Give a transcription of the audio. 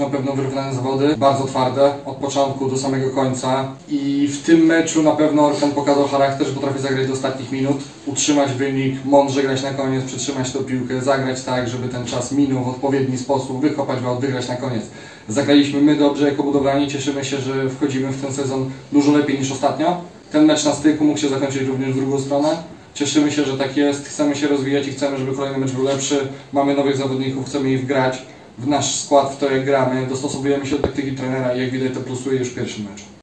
na pewno wyrównane zawody, bardzo twarde, od początku do samego końca i w tym meczu na pewno Orkan pokazał charakter, że potrafi zagrać do ostatnich minut, utrzymać wynik, mądrze grać na koniec, przytrzymać tę piłkę, zagrać tak, żeby ten czas minął w odpowiedni sposób, wykopać wałt, wygrać na koniec. Zagraliśmy my dobrze jako budowlani, cieszymy się, że wchodzimy w ten sezon dużo lepiej niż ostatnio. Ten mecz na styku mógł się zakończyć również w drugą stronę. Cieszymy się, że tak jest, chcemy się rozwijać i chcemy, żeby kolejny mecz był lepszy. Mamy nowych zawodników, chcemy ich wgrać w nasz skład, w to jak gramy, dostosowujemy się do taktyki trenera i jak widać to plusuje już w pierwszym meczu.